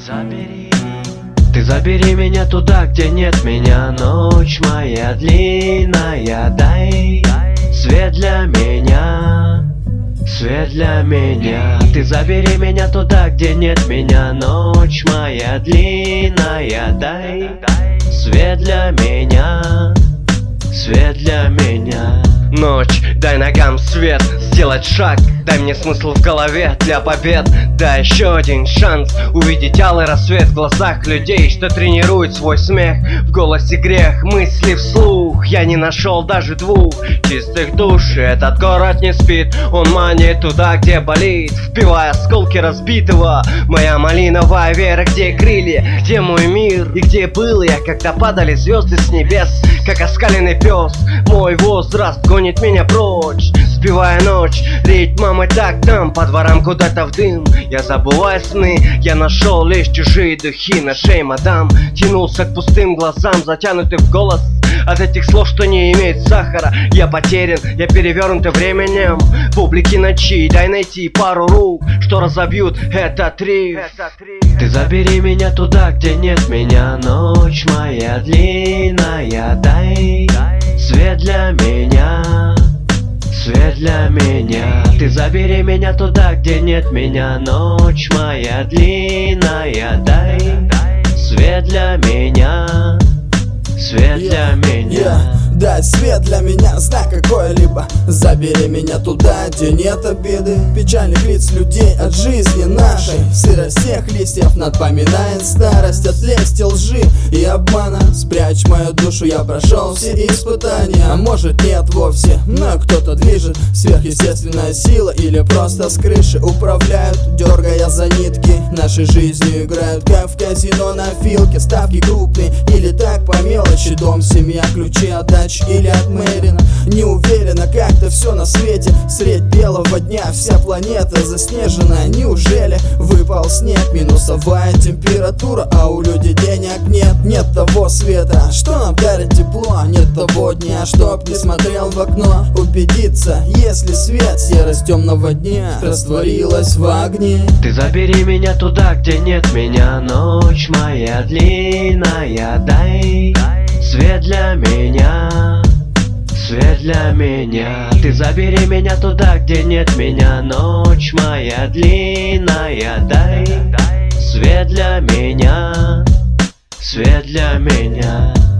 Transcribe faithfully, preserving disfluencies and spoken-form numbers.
забери, ты забери меня туда, где нет меня. Ночь моя длинная, дай свет для меня, свет для меня. Ты забери меня туда, где нет меня. Ночь моя длинная, дай свет для меня, свет для меня. Ночь, дай ногам свет, сделать шаг, дай мне смысл в голове для побед. Дай еще один шанс увидеть алый рассвет в глазах людей, что тренируют свой смех. В голосе грех, мысли вслух, я не нашел даже двух чистых душ. Этот город не спит, он манит туда, где болит, впивая осколки разбитого. Моя малиновая вера, где крылья, где мой мир и где был я, когда падали звезды с небес, как оскаленный пес. Мой возраст гонит меня прочь, сбивая ночь ритмом и тактом по дворам куда-то в дым. Я забываю сны, я нашел лишь чужие духи на шее мадам. Тянулся к пустым глазам, затянутый в голос от этих слов, что не имеет сахара. Я потерян, я перевернутый временем публики ночи. Дай найти пару рук, что разобьют этот риф. Ты забери меня туда, где нет меня. Ночь моя длинная, дай свет для меня, свет для меня. Ты забери меня туда, где нет меня. Ночь моя длинная, дай свет для меня, свет для меня. Дай свет для меня, знак какой-либо. Забери меня туда, где нет обиды, печальных лиц людей от жизни нашей. Сырость всех листьев напоминает старость от лести, лжи и обмана. Спрячь мою душу, я прошел все испытания. А может нет вовсе, но кто-то движет. Сверхъестественная сила или просто с крыши управляют, дергая за нитки. Нашей жизнью играют, как в казино на филке. Ставки крупные или так по мелочи. Дом, семья, ключи от дачи или от Мэрина. Не уверена, как-то все на свете. Средь белого дня вся планета заснежена. Неужели выпал снег? Минусовая температура, а у людей денег нет. Нет того света, что нам дарит тепло. Нет того дня, чтоб не смотрел в окно. Убедиться, если свет, серость темного дня растворилась в огне. Ты забери меня туда, где нет меня. Ночь моя длинная, дай свет для меня, свет для меня. Ты забери меня туда, где нет меня. Ночь моя длинная, дай свет для меня, свет для меня.